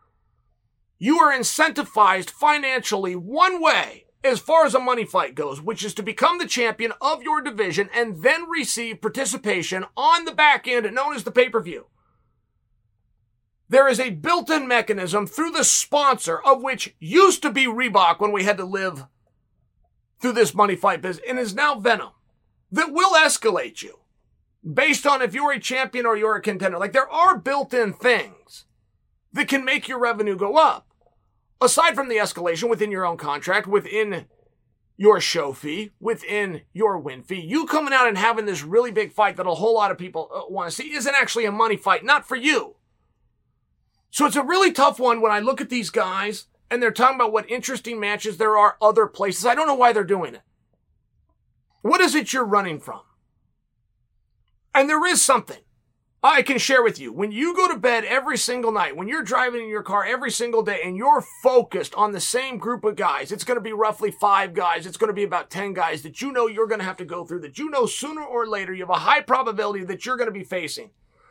You are incentivized financially one way as far as a money fight goes, which is to become the champion of your division and then receive participation on the back end known as the pay-per-view. There is a built-in mechanism through the sponsor of which used to be Reebok when we had to live through this money fight business and is now Venom that will escalate you based on if you're a champion or you're a contender. Like there are built-in things that can make your revenue go up. Aside from the escalation within your own contract, within your show fee, within your win fee, you coming out and having this really big fight that a whole lot of people want to see isn't actually a money fight, not for you. So it's a really tough one when I look at these guys and they're talking about what interesting matches there are other places. I don't know why they're doing it. What is it you're running from? And there is something I can share with you. When you go to bed every single night, when you're driving in your car every single day and you're focused on the same group of guys, it's going to be roughly five guys. It's going to be about ten guys that you know you're going to have to go through, that you know sooner or later you have a high probability that you're going to be facing.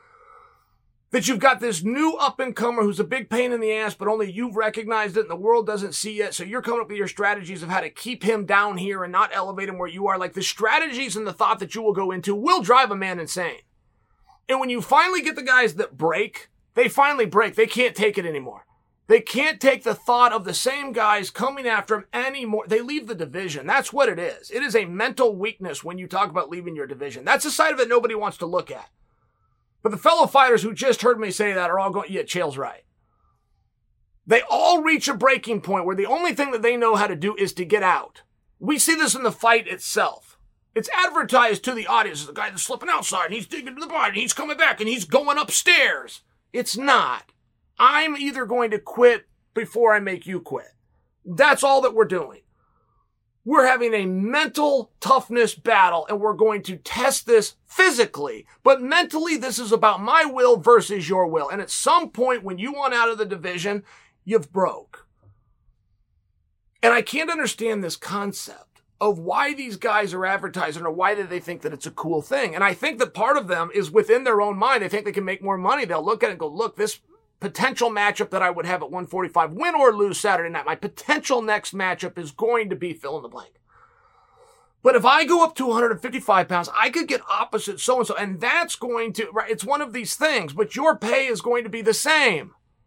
That you've got this new up-and-comer who's a big pain in the ass, but only you've recognized it and the world doesn't see it. So you're coming up with your strategies of how to keep him down here and not elevate him where you are. Like the strategies and the thought that you will go into will drive a man insane. And when you finally get the guys that break, they finally break. They can't take it anymore. They can't take the thought of the same guys coming after them anymore. They leave the division. That's what it is. It is a mental weakness when you talk about leaving your division. That's a side of it nobody wants to look at. But the fellow fighters who just heard me say that are all going, yeah, Chael's right. They all reach a breaking point where the only thing that they know how to do is to get out. We see this in the fight itself. It's advertised to the audience as the guy that's slipping outside and he's digging to the body and he's coming back and he's going upstairs. It's not. I'm either going to quit before I make you quit. That's all that we're doing. We're having a mental toughness battle and we're going to test this physically. But mentally, this is about my will versus your will. And at some point when you want out of the division, you've broke. And I can't understand this concept of why these guys are advertising or why do they think that it's a cool thing. And I think that part of them is within their own mind. They think they can make more money. They'll look at it and go, look, this potential matchup that I would have at one forty-five, win or lose Saturday night, my potential next matchup is going to be fill in the blank. But if I go up to one hundred fifty-five pounds, I could get opposite so-and-so. And that's going to, right, it's one of these things, but your pay is going to be the same.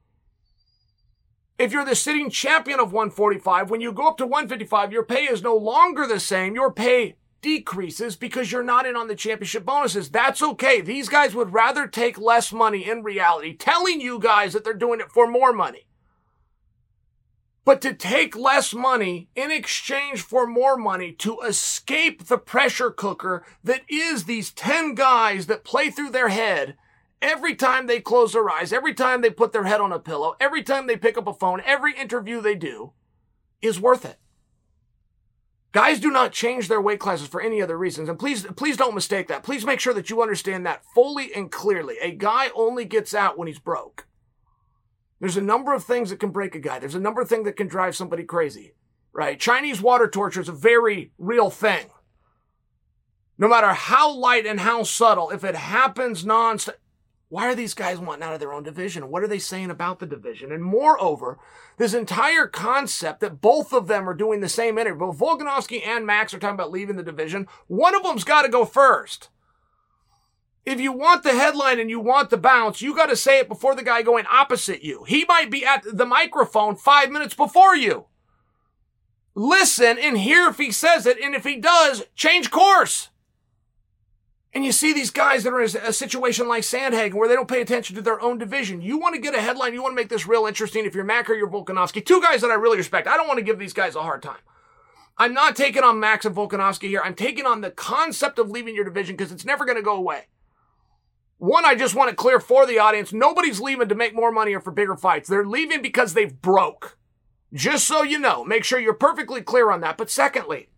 If you're the sitting champion of one forty-five, when you go up to one fifty-five, your pay is no longer the same. Your pay decreases because you're not in on the championship bonuses. That's okay. These guys would rather take less money in reality, telling you guys that they're doing it for more money. But to take less money in exchange for more money to escape the pressure cooker that is these ten guys that play through their head every time they close their eyes, every time they put their head on a pillow, every time they pick up a phone, every interview they do is worth it. Guys do not change their weight classes for any other reasons. And please, please don't mistake that. Please make sure that you understand that fully and clearly. A guy only gets out when he's broke. There's a number of things that can break a guy. There's a number of things that can drive somebody crazy, right? Chinese water torture is a very real thing. No matter how light and how subtle, if it happens non-stop, why are these guys wanting out of their own division? What are they saying about the division? And moreover, this entire concept that both of them are doing the same interview, both Volkanovski and Max are talking about leaving the division. One of them's got to go first. If you want the headline and you want the bounce, you got to say it before the guy going opposite you. He might be at the microphone five minutes before you. Listen and hear if he says it, and if he does, change course. And you see these guys that are in a situation like Sandhagen where they don't pay attention to their own division. You want to get a headline. You want to make this real interesting. If you're Max or you're Volkanovski, two guys that I really respect. I don't want to give these guys a hard time. I'm not taking on Max and Volkanovski here. I'm taking on the concept of leaving your division because it's never going to go away. One, I just want to clear for the audience. Nobody's leaving to make more money or for bigger fights. They're leaving because they've broke. Just so you know, make sure you're perfectly clear on that. But secondly,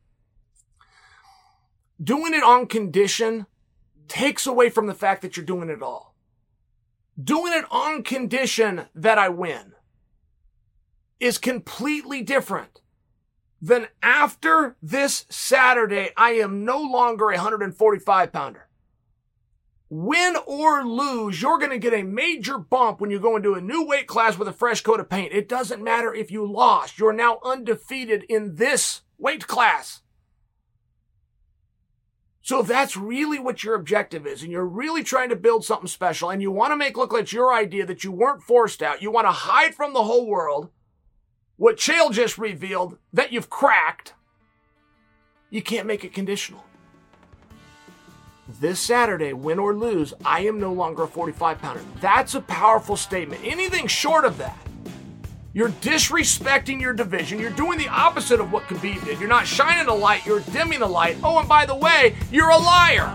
doing it on condition takes away from the fact that you're doing it all. Doing it on condition that I win is completely different than after this Saturday, I am no longer a one forty-five pounder. Win or lose, you're going to get a major bump when you go into a new weight class with a fresh coat of paint. It doesn't matter if you lost. You're now undefeated in this weight class. So if that's really what your objective is, and you're really trying to build something special, and you want to make look like it's your idea that you weren't forced out, you want to hide from the whole world what Chael just revealed, that you've cracked, you can't make it conditional. This Saturday, win or lose, I am no longer a forty-five pounder. That's a powerful statement. Anything short of that, you're disrespecting your division. You're doing the opposite of what Khabib did. You're not shining a light, you're dimming the light. Oh, and by the way, you're a liar.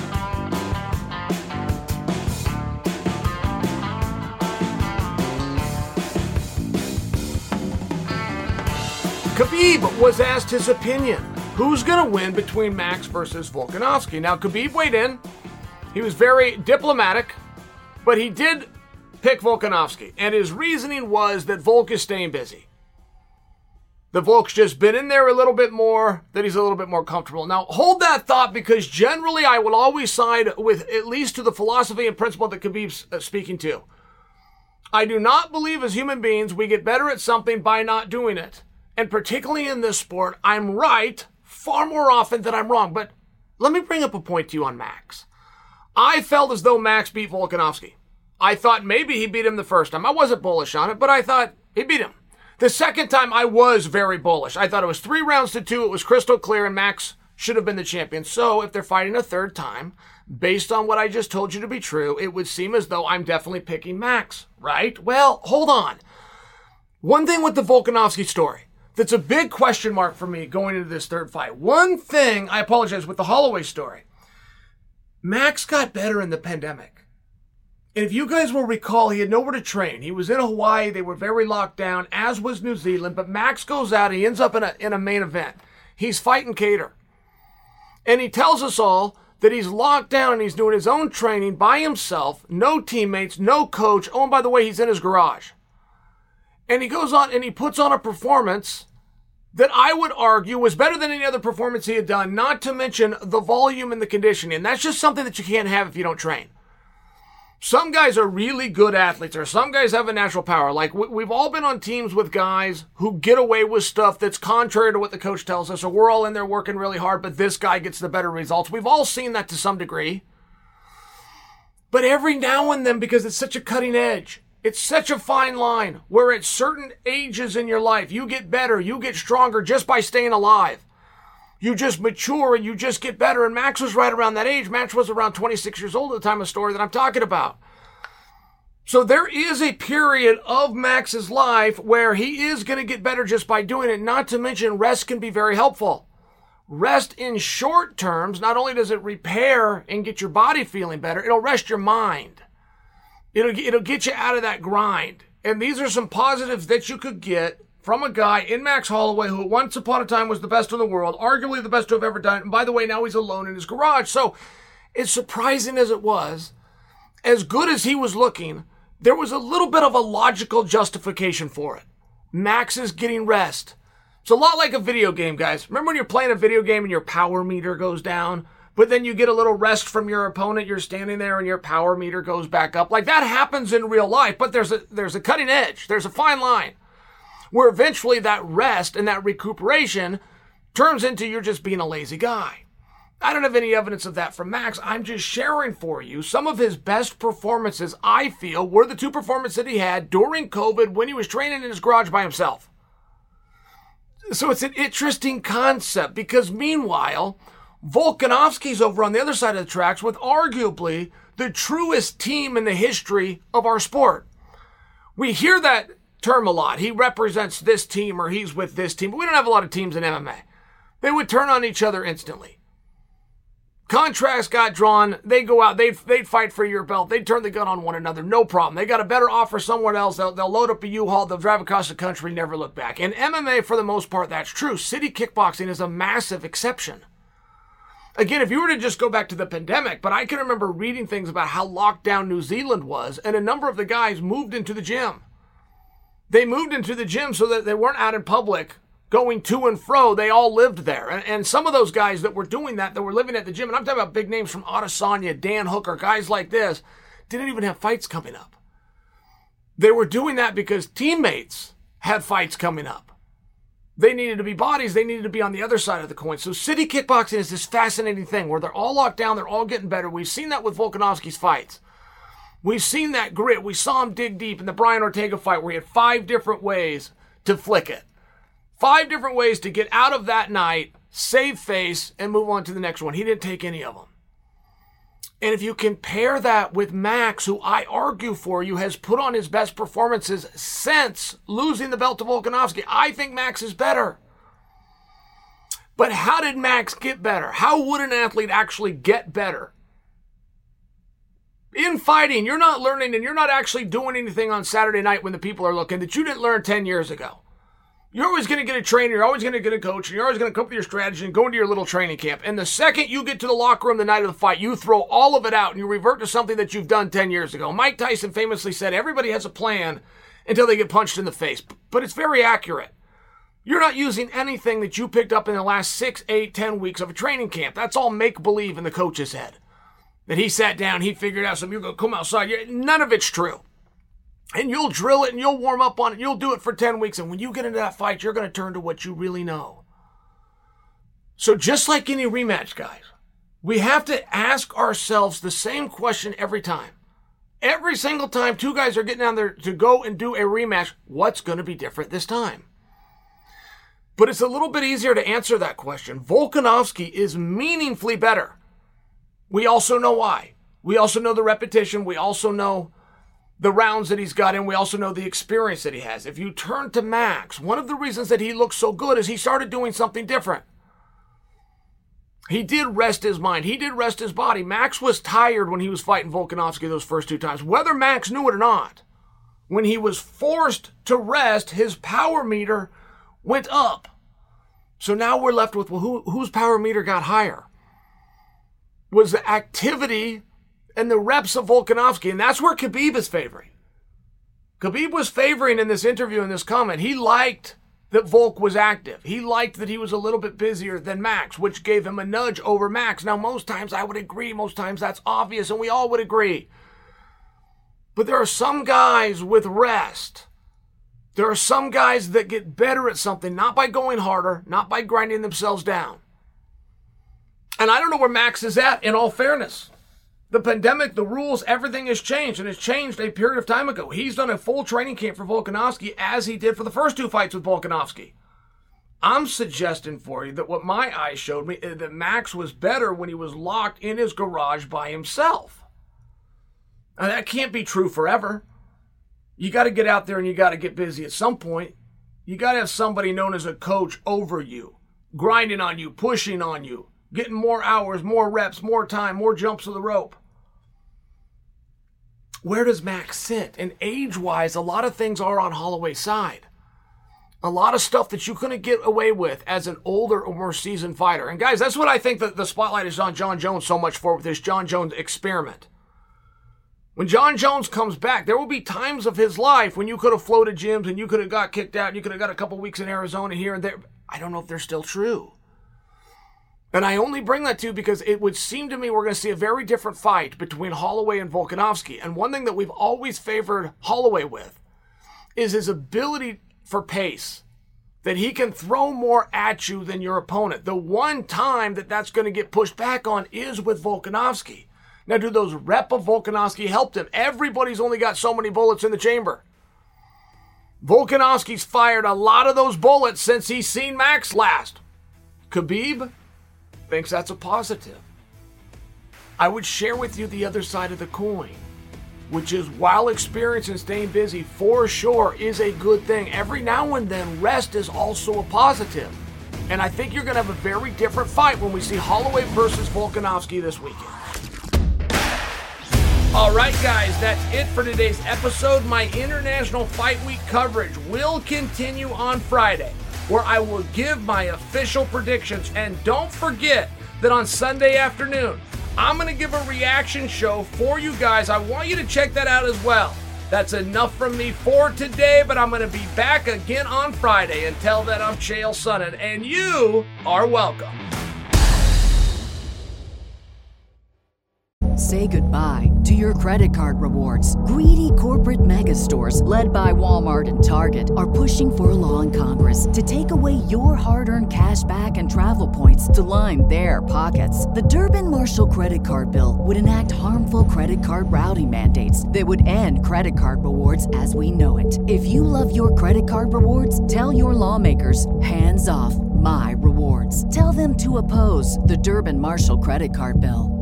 Khabib was asked his opinion. Who's going to win between Max versus Volkanovski? Now, Khabib weighed in. He was very diplomatic, but he did pick Volkanovski. And his reasoning was that Volk is staying busy. The Volk's just been in there a little bit more, that he's a little bit more comfortable. Now, hold that thought, because generally I will always side with at least to the philosophy and principle that Khabib's uh, speaking to. I do not believe as human beings we get better at something by not doing it. And particularly in this sport, I'm right far more often than I'm wrong. But let me bring up a point to you on Max. I felt as though Max beat Volkanovski. I thought maybe he beat him the first time. I wasn't bullish on it, but I thought he beat him. The second time, I was very bullish. I thought it was three rounds to two. It was crystal clear, and Max should have been the champion. So if they're fighting a third time, based on what I just told you to be true, it would seem as though I'm definitely picking Max, right? Well, hold on. One thing with the Volkanovski story that's a big question mark for me going into this third fight. One thing, I apologize, with the Holloway story. Max got better in the pandemic. And if you guys will recall, he had nowhere to train. He was in Hawaii. They were very locked down, as was New Zealand. But Max goes out. He ends up in a, in a main event. He's fighting Kattar. And he tells us all that he's locked down and he's doing his own training by himself. No teammates, no coach. Oh, and by the way, he's in his garage. And he goes on and he puts on a performance that I would argue was better than any other performance he had done, not to mention the volume and the conditioning. And that's just something that you can't have if you don't train. Some guys are really good athletes, or some guys have a natural power. Like, we've all been on teams with guys who get away with stuff that's contrary to what the coach tells us, or we're all in there working really hard, but this guy gets the better results. We've all seen that to some degree. But every now and then, because it's such a cutting edge, it's such a fine line where at certain ages in your life, you get better, you get stronger just by staying alive. You just mature and you just get better. And Max was right around that age. Max was around twenty-six years old at the time of the story that I'm talking about. So there is a period of Max's life where he is going to get better just by doing it. Not to mention rest can be very helpful. Rest in short terms, not only does it repair and get your body feeling better, it'll rest your mind. It'll, it'll get you out of that grind. And these are some positives that you could get from a guy in Max Holloway who once upon a time was the best in the world, arguably the best to have ever done it. And by the way, now he's alone in his garage. So as surprising as it was, as good as he was looking, there was a little bit of a logical justification for it. Max is getting rest. It's a lot like a video game, guys. Remember when you're playing a video game and your power meter goes down? But then you get a little rest from your opponent, you're standing there and your power meter goes back up. Like, that happens in real life, but there's a there's a cutting edge. There's a fine line where eventually that rest and that recuperation turns into you're just being a lazy guy. I don't have any evidence of that from Max. I'm just sharing for you some of his best performances, I feel, were the two performances that he had during COVID when he was training in his garage by himself. So it's an interesting concept because meanwhile, Volkanovski's over on the other side of the tracks with arguably the truest team in the history of our sport. We hear that term a lot. He represents this team or he's with this team. But we don't have a lot of teams in M M A. They would turn on each other instantly. Contracts got drawn. They go out. They'd, they'd fight for your belt. They'd turn the gun on one another. No problem. They got a better offer somewhere else. They'll, they'll load up a U-Haul. They'll drive across the country, never look back. In M M A, for the most part, that's true. City kickboxing is a massive exception. Again, if you were to just go back to the pandemic, but I can remember reading things about how locked down New Zealand was, and a number of the guys moved into the gym. They moved into the gym so that they weren't out in public going to and fro. They all lived there. And, and some of those guys that were doing that, that were living at the gym, and I'm talking about big names from Adesanya, Dan Hooker, guys like this, didn't even have fights coming up. They were doing that because teammates had fights coming up. They needed to be bodies. They needed to be on the other side of the coin. So city kickboxing is this fascinating thing where they're all locked down. They're all getting better. We've seen that with Volkanovski's fights. We've seen that grit. We saw him dig deep in the Brian Ortega fight where he had five different ways to flick it. Five different ways to get out of that night, save face, and move on to the next one. He didn't take any of them. And if you compare that with Max, who I argue for you has put on his best performances since losing the belt to Volkanovski, I think Max is better. But how did Max get better? How would an athlete actually get better? In fighting, you're not learning and you're not actually doing anything on Saturday night when the people are looking that you didn't learn ten years ago. You're always going to get a trainer, you're always going to get a coach, and you're always going to come up with your strategy and go into your little training camp. And the second you get to the locker room the night of the fight, you throw all of it out and you revert to something that you've done ten years ago. Mike Tyson famously said, everybody has a plan until they get punched in the face. But it's very accurate. You're not using anything that you picked up in the last six, eight, ten weeks of a training camp. That's all make-believe in the coach's head. That he sat down, he figured out something, you're going to come outside. None of it's true. And you'll drill it and you'll warm up on it. You'll do it for ten weeks. And when you get into that fight, you're going to turn to what you really know. So just like any rematch, guys, we have to ask ourselves the same question every time. Every single time two guys are getting down there to go and do a rematch, what's going to be different this time? But it's a little bit easier to answer that question. Volkanovski is meaningfully better. We also know why. We also know the repetition. We also know the rounds that he's got in. We also know the experience that he has. If you turn to Max, one of the reasons that he looks so good is he started doing something different. He did rest his mind. He did rest his body. Max was tired when he was fighting Volkanovski those first two times, whether Max knew it or not. When he was forced to rest, his power meter went up. So now we're left with, well, who, whose power meter got higher? Was the activity and the reps of Volkanovski, and that's where Khabib is favoring. Khabib was favoring in this interview, in this comment. He liked that Volk was active. He liked that he was a little bit busier than Max, which gave him a nudge over Max. Now, most times I would agree. Most times that's obvious, and we all would agree. But there are some guys with rest. There are some guys that get better at something, not by going harder, not by grinding themselves down. And I don't know where Max is at, in all fairness. The pandemic, the rules, everything has changed, and it's changed a period of time ago. He's done a full training camp for Volkanovski as he did for the first two fights with Volkanovski. I'm suggesting for you that what my eyes showed me is that Max was better when he was locked in his garage by himself. Now, that can't be true forever. You got to get out there and you got to get busy at some point. You got to have somebody known as a coach over you, grinding on you, pushing on you, getting more hours, more reps, more time, more jumps of the rope. Where does Max sit? And age-wise, a lot of things are on Holloway's side. A lot of stuff that you couldn't get away with as an older or more seasoned fighter. And guys, that's what I think that the spotlight is on Jon Jones so much for with this Jon Jones experiment. When Jon Jones comes back, there will be times of his life when you could have floated gyms and you could have got kicked out and you could have got a couple weeks in Arizona here and there. I don't know if they're still true. And I only bring that to you because it would seem to me we're going to see a very different fight between Holloway and Volkanovski. And one thing that we've always favored Holloway with is his ability for pace, that he can throw more at you than your opponent. The one time that that's going to get pushed back on is with Volkanovski. Now, do those rep of Volkanovski help him? Everybody's only got so many bullets in the chamber. Volkanovski's fired a lot of those bullets since he's seen Max last. Khabib thinks that's a positive. I would share with you the other side of the coin, which is while experience and staying busy for sure is a good thing, every now and then rest is also a positive. And I think you're going to have a very different fight when we see Holloway versus Volkanovski this weekend. All right, guys, that's it for today's episode. My International Fight Week coverage will continue on Friday, where I will give my official predictions. And don't forget that on Sunday afternoon, I'm going to give a reaction show for you guys. I want you to check that out as well. That's enough from me for today, but I'm going to be back again on Friday. Until then, I'm Chael Sonnen, and you are welcome. Say goodbye to your credit card rewards. Greedy corporate mega stores, led by Walmart and Target, are pushing for a law in Congress to take away your hard-earned cash back and travel points to line their pockets. The Durbin-Marshall credit card bill would enact harmful credit card routing mandates that would end credit card rewards as we know it. If you love your credit card rewards, tell your lawmakers, hands off my rewards. Tell them to oppose the Durbin-Marshall credit card bill.